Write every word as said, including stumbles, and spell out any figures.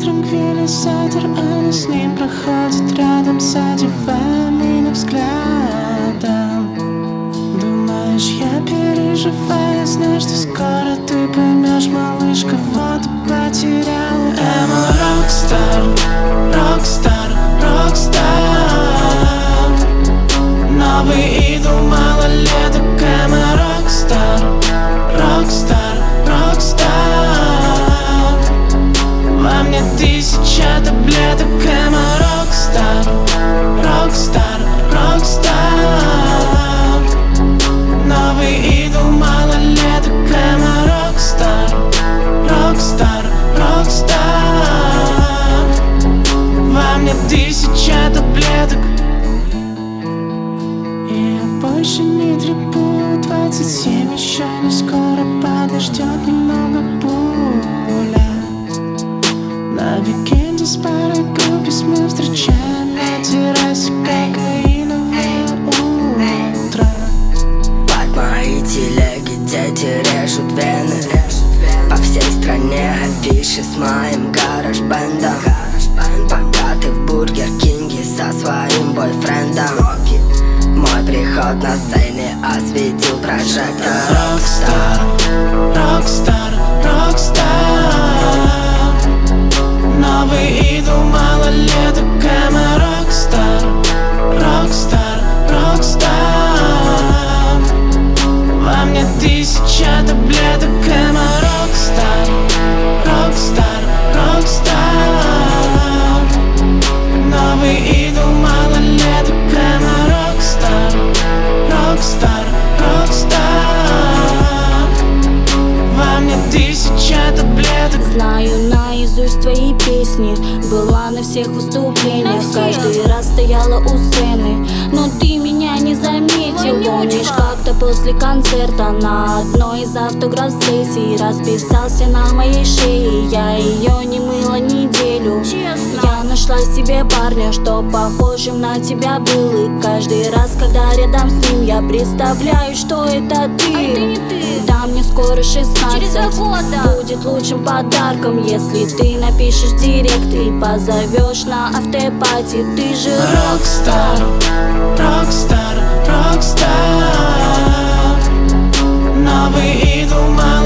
транквилизатор, а с ним проходит рядом, задевая меня взглядом. Думаешь, я переживаю, знаешь, что скоро ты поймешь, малыш, кого ты потеряла. Эма рокстар, рокстар, рокстар. Новый идол малолеток. Эма рокстар, рокстар, рокстар. Во мне тысяча таблеток. Эма рокстар, рокстар, рокстар. Новый идол малолеток. Эма рокстар, рокстар, рокстар. Во мне тысяча таблеток. И я больше не требую двадцать семь, еще не скоро подождет немного пуля. На викенде с парой группис мы встречаем на террасе кокаиновое утро. Под мои телеги дети режут вены. По всей стране афиши с моим гараж-бендом. Пока ты в Бургер Кинге со своим бойфрендом, мой приход на сцене осветил прожектор. Рокстар, рокстар, рокстар. Новый идол малолеток. Эма рокстар, рокстар, рокстар. Во мне тысяча таблеток. Эма рокстар, рокстар, рокстар. Новый идол малолеток. Эма рокстар, рокстар, рокстар. Во мне тысяча таблеток. Знаю наизусть твои песни, была на всех выступлениях, каждый раз стояла у сцены, но ты меня не заметил. Помнишь, как-то после концерта на одной из автограф-сессий расписался на моей шее. Я ее не мыла неделю. Я нашла себе парня, что похожим на тебя был. И каждый раз, когда рядом с ним, я представляю, что это ты. А это не ты. Да, мне скоро шестнадцать. Через два года будет лучшим подарком, если ты напишешь в директ и позовешь на автопати. Ты же рокстар, рокстар, рокстар. Новый идол малолеток.